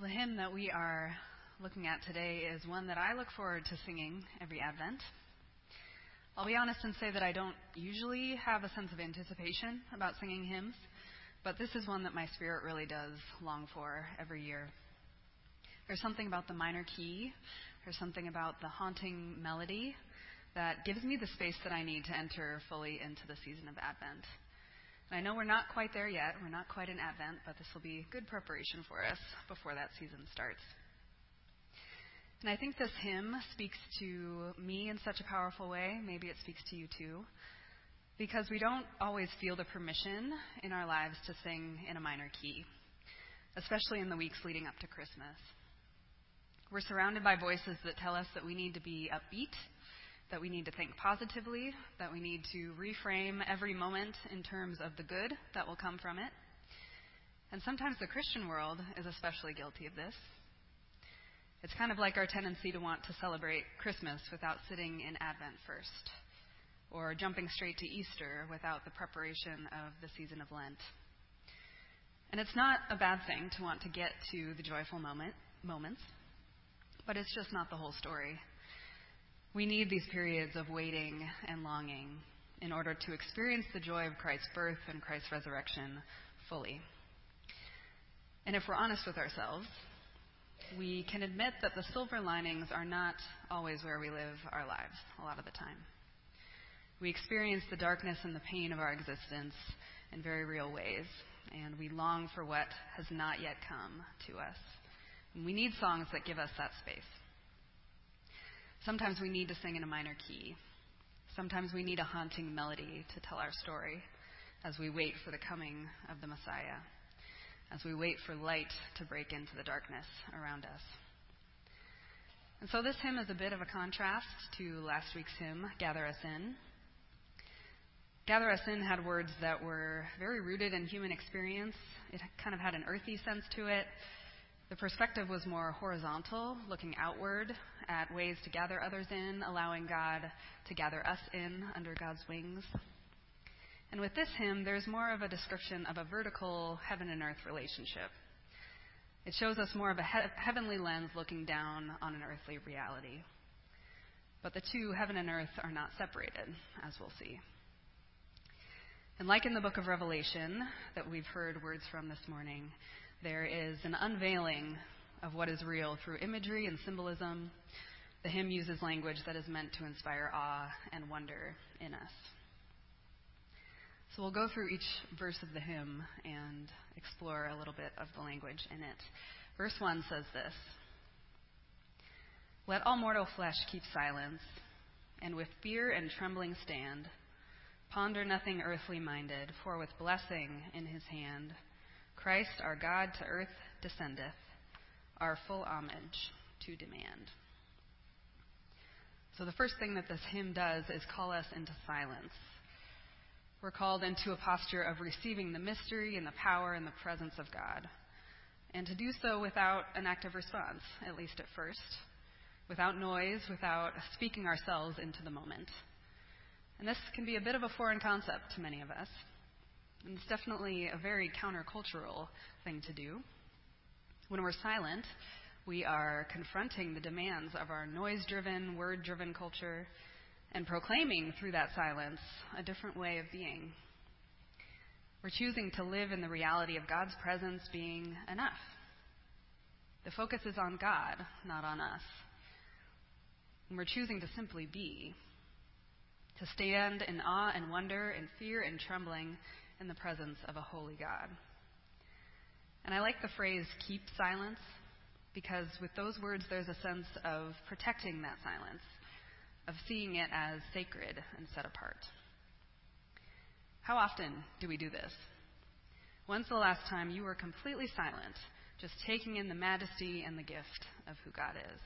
The hymn that we are looking at today is one that I look forward to singing every Advent. I'll be honest and say that I don't usually have a sense of anticipation about singing hymns, but this is one that my spirit really does long for every year. There's something about the minor key, there's something about the haunting melody that gives me the space that I need to enter fully into the season of Advent. And I know we're not quite there yet. We're not quite in Advent, but this will be good preparation for us before that season starts. And I think this hymn speaks to me in such a powerful way. Maybe it speaks to you too. Because we don't always feel the permission in our lives to sing in a minor key, especially in the weeks leading up to Christmas. We're surrounded by voices that tell us that we need to be upbeat, that we need to think positively, that we need to reframe every moment in terms of the good that will come from it. And sometimes the Christian world is especially guilty of this. It's kind of like our tendency to want to celebrate Christmas without sitting in Advent first, or jumping straight to Easter without the preparation of the season of Lent. And it's not a bad thing to want to get to the joyful moments, but it's just not the whole story. We need these periods of waiting and longing in order to experience the joy of Christ's birth and Christ's resurrection fully. And if we're honest with ourselves, we can admit that the silver linings are not always where we live our lives a lot of the time. We experience the darkness and the pain of our existence in very real ways, and we long for what has not yet come to us. And we need songs that give us that space. Sometimes we need to sing in a minor key. Sometimes we need a haunting melody to tell our story as we wait for the coming of the Messiah, as we wait for light to break into the darkness around us. And so this hymn is a bit of a contrast to last week's hymn, Gather Us In. Gather Us In had words that were very rooted in human experience. It kind of had an earthy sense to it. The perspective was more horizontal, looking outward at ways to gather others in, allowing God to gather us in under God's wings. And with this hymn, there's more of a description of a vertical heaven and earth relationship. It shows us more of a heavenly lens looking down on an earthly reality. But the two, heaven and earth, are not separated, as we'll see. And like in the book of Revelation that we've heard words from this morning, there is an unveiling of what is real through imagery and symbolism. The hymn uses language that is meant to inspire awe and wonder in us. So we'll go through each verse of the hymn and explore a little bit of the language in it. Verse 1 says this: "Let all mortal flesh keep silence, and with fear and trembling stand. Ponder nothing earthly minded, for with blessing in his hand, Christ our God to earth descendeth, our full homage to demand." So the first thing that this hymn does is call us into silence. We're called into a posture of receiving the mystery and the power and the presence of God, and to do so without an active response, at least at first, without noise, without speaking ourselves into the moment. And this can be a bit of a foreign concept to many of us. And it's definitely a very countercultural thing to do. When we're silent, we are confronting the demands of our noise-driven, word-driven culture and proclaiming through that silence a different way of being. We're choosing to live in the reality of God's presence being enough. The focus is on God, not on us. And we're choosing to simply be, to stand in awe and wonder and fear and trembling in the presence of a holy God. And I like the phrase, keep silence, because with those words there's a sense of protecting that silence, of seeing it as sacred and set apart. How often do we do this? When's the last time you were completely silent, just taking in the majesty and the gift of who God is?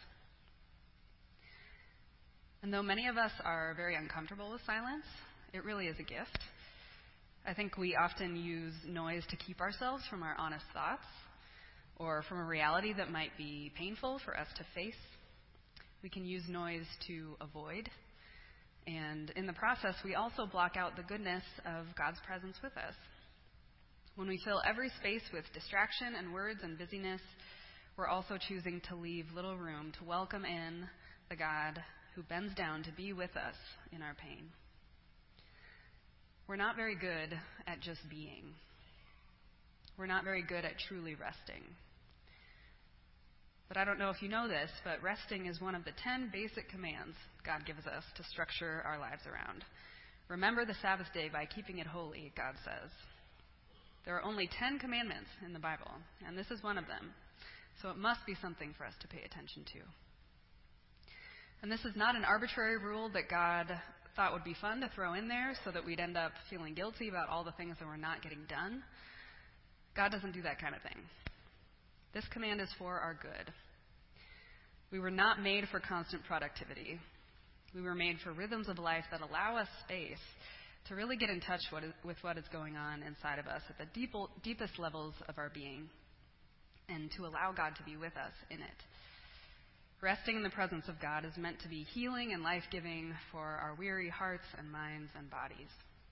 And though many of us are very uncomfortable with silence, it really is a gift. I think we often use noise to keep ourselves from our honest thoughts or from a reality that might be painful for us to face. We can use noise to avoid. And in the process, we also block out the goodness of God's presence with us. When we fill every space with distraction and words and busyness, we're also choosing to leave little room to welcome in the God who bends down to be with us in our pain. We're not very good at just being. We're not very good at truly resting. But I don't know if you know this, but resting is one of the 10 basic commands God gives us to structure our lives around. Remember the Sabbath day by keeping it holy, God says. There are only 10 commandments in the Bible, and this is one of them. So it must be something for us to pay attention to. And this is not an arbitrary rule that God thought would be fun to throw in there so that we'd end up feeling guilty about all the things that we're not getting done. God doesn't do that kind of thing. This command is for our good. We were not made for constant productivity. We were made for rhythms of life that allow us space to really get in touch with what is going on inside of us at the deepest levels of our being, and to allow God to be with us in it. Resting in the presence of God is meant to be healing and life-giving for our weary hearts and minds and bodies.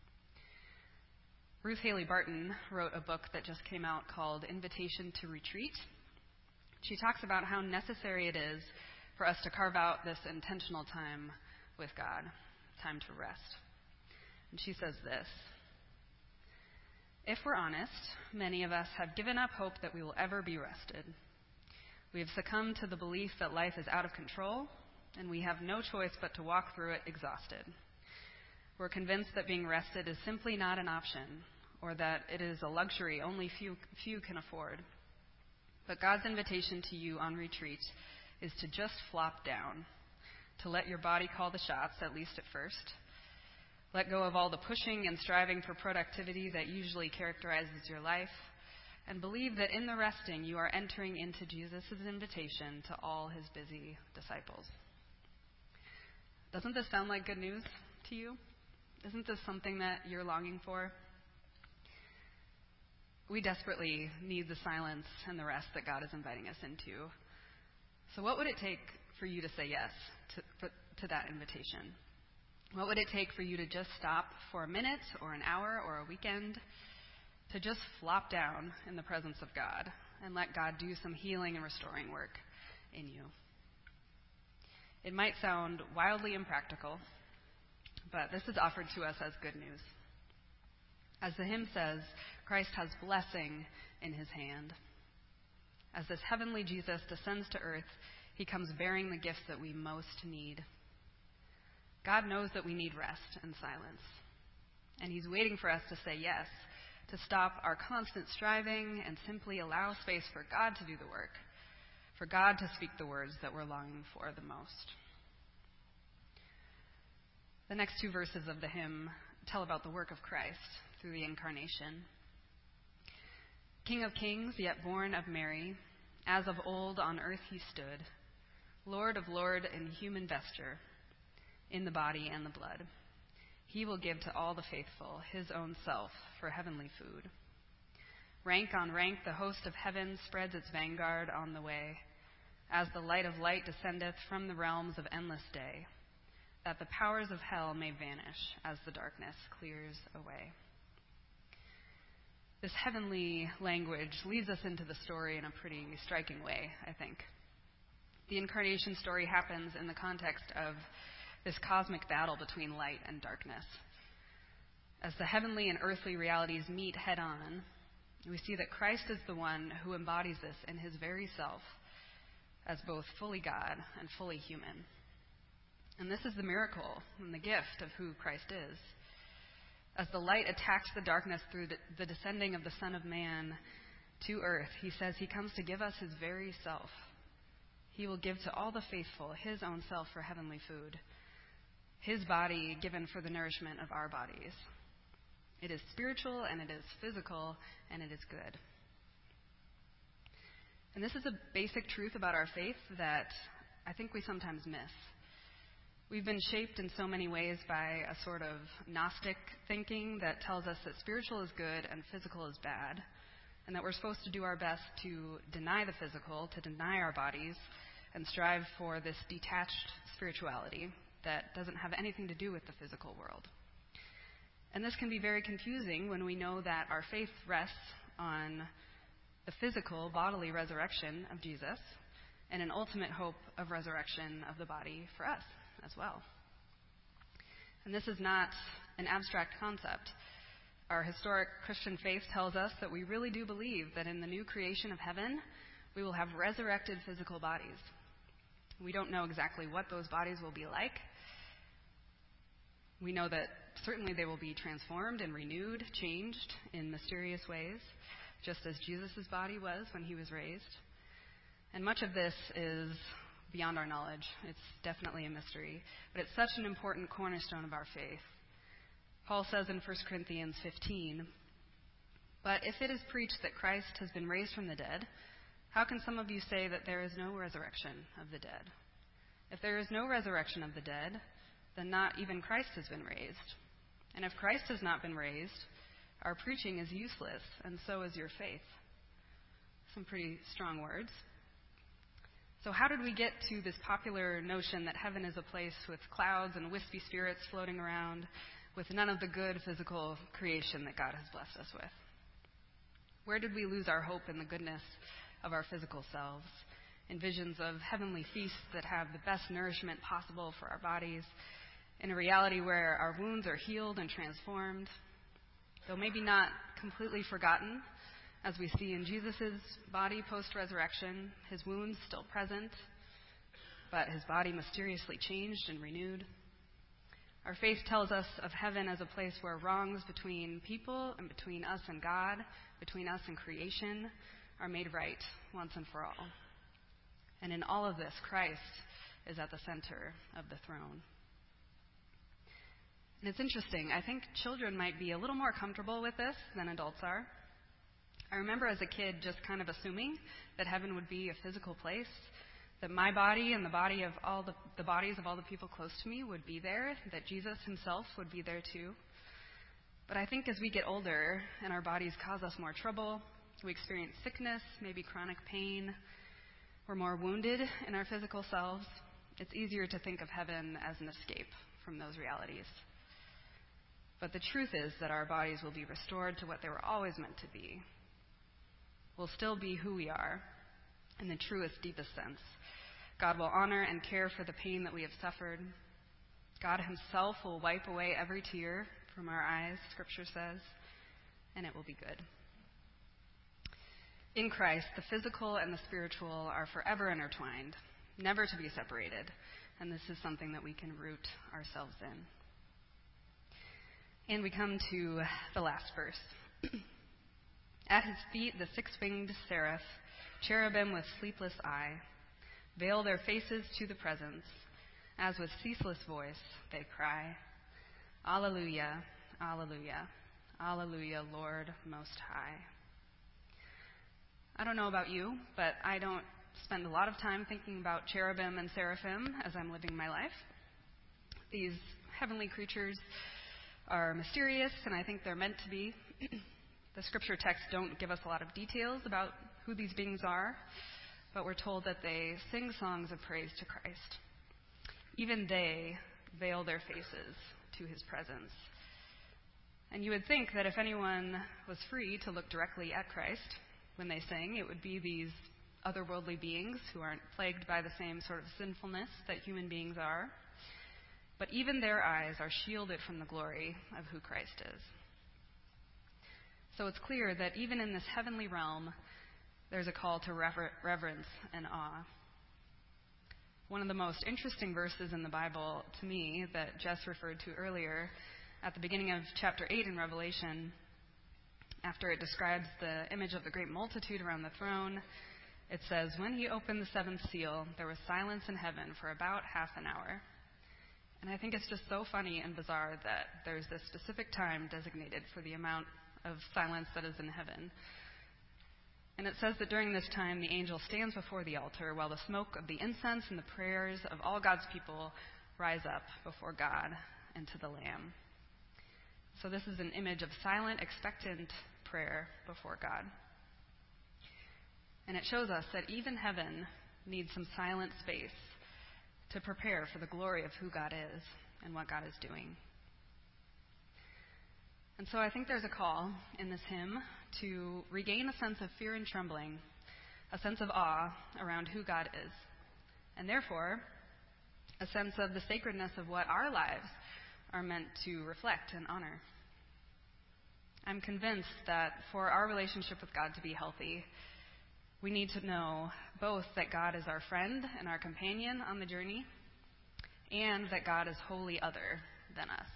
Ruth Haley Barton wrote a book that just came out called Invitation to Retreat. She talks about how necessary it is for us to carve out this intentional time with God, time to rest. And she says this: if we're honest, many of us have given up hope that we will ever be rested. We have succumbed to the belief that life is out of control, and we have no choice but to walk through it exhausted. We're convinced that being rested is simply not an option, or that it is a luxury only few can afford. But God's invitation to you on retreat is to just flop down, to let your body call the shots, at least at first. Let go of all the pushing and striving for productivity that usually characterizes your life, and believe that in the resting you are entering into Jesus' invitation to all his busy disciples. Doesn't this sound like good news to you? Isn't this something that you're longing for? We desperately need the silence and the rest that God is inviting us into. So what would it take for you to say yes to that invitation? What would it take for you to just stop for a minute or an hour or a weekend, to just flop down in the presence of God and let God do some healing and restoring work in you? It might sound wildly impractical, but this is offered to us as good news. As the hymn says, Christ has blessing in his hand. As this heavenly Jesus descends to earth, he comes bearing the gifts that we most need. God knows that we need rest and silence, and he's waiting for us to say yes, to stop our constant striving and simply allow space for God to do the work, for God to speak the words that we're longing for the most. The next two verses of the hymn tell about the work of Christ through the incarnation. King of kings, yet born of Mary, as of old on earth he stood, Lord of lord in human vesture, in the body and the blood. He will give to all the faithful his own self for heavenly food. Rank on rank the host of heaven spreads its vanguard on the way, as the light of light descendeth from the realms of endless day, that the powers of hell may vanish as the darkness clears away. This heavenly language leads us into the story in a pretty striking way, I think. The incarnation story happens in the context of this cosmic battle between light and darkness. As the heavenly and earthly realities meet head-on, we see that Christ is the one who embodies this in his very self, as both fully God and fully human. And this is the miracle and the gift of who Christ is. As the light attacks the darkness through the descending of the Son of Man to earth, he says he comes to give us his very self. He will give to all the faithful his own self for heavenly food, his body given for the nourishment of our bodies. It is spiritual, and it is physical, and it is good. And this is a basic truth about our faith that I think we sometimes miss. We've been shaped in so many ways by a sort of Gnostic thinking that tells us that spiritual is good and physical is bad, and that we're supposed to do our best to deny the physical, to deny our bodies, and strive for this detached spirituality that doesn't have anything to do with the physical world. And this can be very confusing when we know that our faith rests on the physical, bodily resurrection of Jesus, and an ultimate hope of resurrection of the body for us as well. And this is not an abstract concept. Our historic Christian faith tells us that we really do believe that in the new creation of heaven, we will have resurrected physical bodies. We don't know exactly what those bodies will be like. We know that certainly they will be transformed and renewed, changed in mysterious ways, just as Jesus' body was when he was raised. And much of this is beyond our knowledge. It's definitely a mystery, but it's such an important cornerstone of our faith. Paul says in 1 Corinthians 15, "But if it is preached that Christ has been raised from the dead, how can some of you say that there is no resurrection of the dead? If there is no resurrection of the dead, then not even Christ has been raised. And if Christ has not been raised, our preaching is useless, and so is your faith." Some pretty strong words. So how did we get to this popular notion that heaven is a place with clouds and wispy spirits floating around, with none of the good physical creation that God has blessed us with? Where did we lose our hope in the goodness of our physical selves, in visions of heavenly feasts that have the best nourishment possible for our bodies, in a reality where our wounds are healed and transformed, though maybe not completely forgotten, as we see in Jesus' body post-resurrection, his wounds still present, but his body mysteriously changed and renewed? Our faith tells us of heaven as a place where wrongs between people and between us and God, between us and creation, are made right once and for all. And in all of this, Christ is at the center of the throne. And it's interesting. I think children might be a little more comfortable with this than adults are. I remember as a kid just kind of assuming that heaven would be a physical place, that my body and the body of all the bodies of all the people close to me would be there, that Jesus himself would be there too. But I think as we get older and our bodies cause us more trouble, we experience sickness, maybe chronic pain, we're more wounded in our physical selves, it's easier to think of heaven as an escape from those realities. But the truth is that our bodies will be restored to what they were always meant to be. We'll still be who we are in the truest, deepest sense. God will honor and care for the pain that we have suffered. God himself will wipe away every tear from our eyes, Scripture says, and it will be good. In Christ, the physical and the spiritual are forever intertwined, never to be separated, and this is something that we can root ourselves in. And we come to the last verse. At his feet, the six-winged seraph, cherubim with sleepless eye, veil their faces to the presence, as with ceaseless voice they cry, Alleluia, Alleluia, Alleluia, Lord Most High. I don't know about you, but I don't spend a lot of time thinking about cherubim and seraphim as I'm living my life. These heavenly creatures are mysterious, and I think they're meant to be. The scripture texts don't give us a lot of details about who these beings are, but we're told that they sing songs of praise to Christ. Even they veil their faces to his presence. And you would think that if anyone was free to look directly at Christ when they sing, it would be these otherworldly beings who aren't plagued by the same sort of sinfulness that human beings are. But even their eyes are shielded from the glory of who Christ is. So it's clear that even in this heavenly realm, there's a call to reverence and awe. One of the most interesting verses in the Bible to me that Jess referred to earlier, at the beginning of chapter 8 in Revelation, after it describes the image of the great multitude around the throne, it says, "When he opened the seventh seal, there was silence in heaven for about half an hour." And I think it's just so funny and bizarre that there's this specific time designated for the amount of silence that is in heaven. And it says that during this time, the angel stands before the altar while the smoke of the incense and the prayers of all God's people rise up before God and to the Lamb. So this is an image of silent, expectant prayer before God. And it shows us that even heaven needs some silent space to prepare for the glory of who God is and what God is doing. And so I think there's a call in this hymn to regain a sense of fear and trembling, a sense of awe around who God is, and therefore a sense of the sacredness of what our lives are meant to reflect and honor. I'm convinced that for our relationship with God to be healthy, we need to know both that God is our friend and our companion on the journey, and that God is wholly other than us.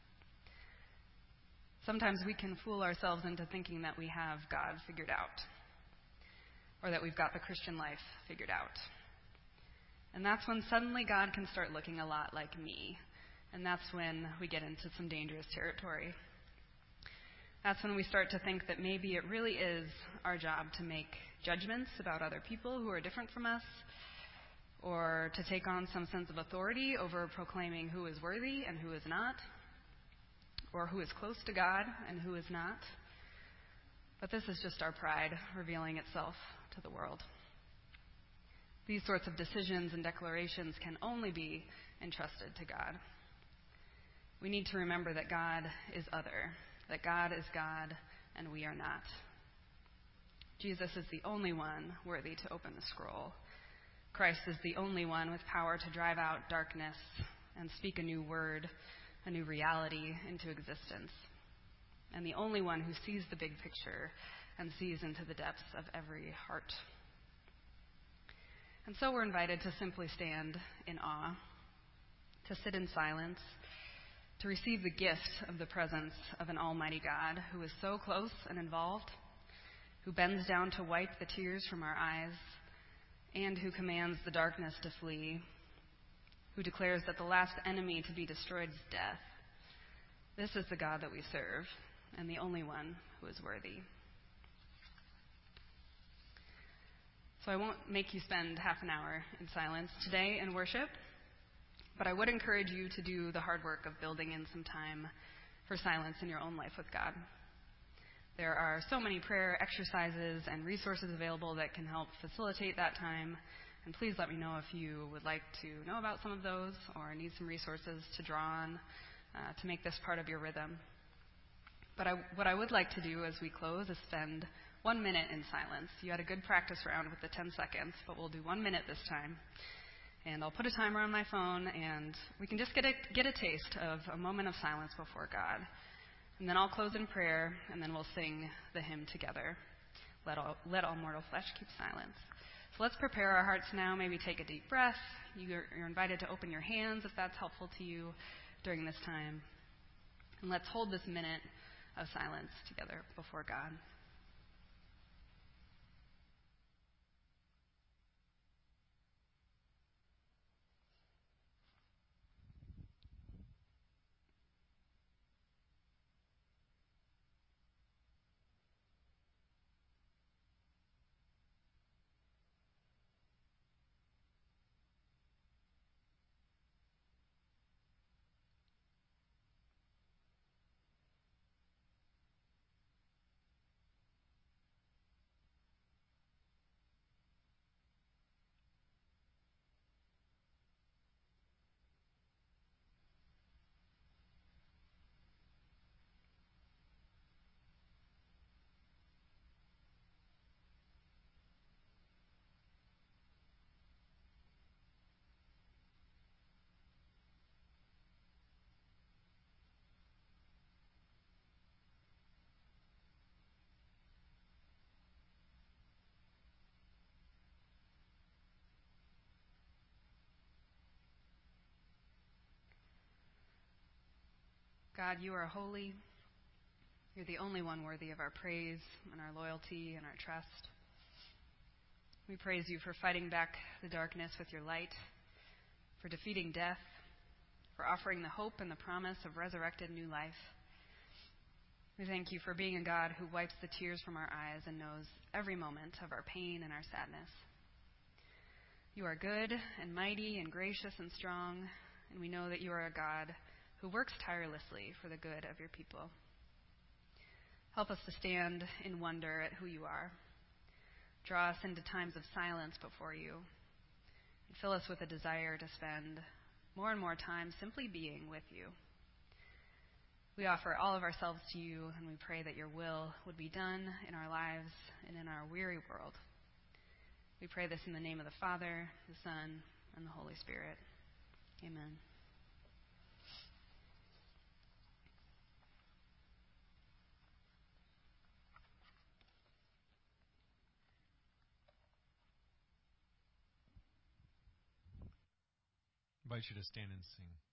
Sometimes we can fool ourselves into thinking that we have God figured out, or that we've got the Christian life figured out. And that's when suddenly God can start looking a lot like me, and that's when we get into some dangerous territory. That's when we start to think that maybe it really is our job to make judgments about other people who are different from us, or to take on some sense of authority over proclaiming who is worthy and who is not, or who is close to God and who is not. But this is just our pride revealing itself to the world. These sorts of decisions and declarations can only be entrusted to God. We need to remember that God is other, that God is God and we are not. Jesus is the only one worthy to open the scroll. Christ is the only one with power to drive out darkness and speak a new word, a new reality into existence. And the only one who sees the big picture and sees into the depths of every heart. And so we're invited to simply stand in awe, to sit in silence, to receive the gift of the presence of an almighty God who is so close and involved, who bends down to wipe the tears from our eyes, and who commands the darkness to flee, who declares that the last enemy to be destroyed is death. This is the God that we serve, and the only one who is worthy. So I won't make you spend half an hour in silence today in worship, but I would encourage you to do the hard work of building in some time for silence in your own life with God. There are so many prayer exercises and resources available that can help facilitate that time. And please let me know if you would like to know about some of those or need some resources to draw on to make this part of your rhythm. But what I would like to do as we close is spend 1 minute in silence. You had a good practice round with the 10 seconds, but we'll do 1 minute this time. And I'll put a timer on my phone, and we can just get a taste of a moment of silence before God. And then I'll close in prayer, and then we'll sing the hymn together. Let all mortal flesh keep silence. So let's prepare our hearts now. Maybe take a deep breath. You're invited to open your hands if that's helpful to you during this time. And let's hold this minute of silence together before God. God, you are holy. You're the only one worthy of our praise and our loyalty and our trust. We praise you for fighting back the darkness with your light, for defeating death, for offering the hope and the promise of resurrected new life. We thank you for being a God who wipes the tears from our eyes and knows every moment of our pain and our sadness. You are good and mighty and gracious and strong, and we know that you are a God who works tirelessly for the good of your people. Help us to stand in wonder at who you are. Draw us into times of silence before you, and fill us with a desire to spend more and more time simply being with you. We offer all of ourselves to you, and we pray that your will would be done in our lives and in our weary world. We pray this in the name of the Father, the Son, and the Holy Spirit. Amen. I invite you to stand and sing.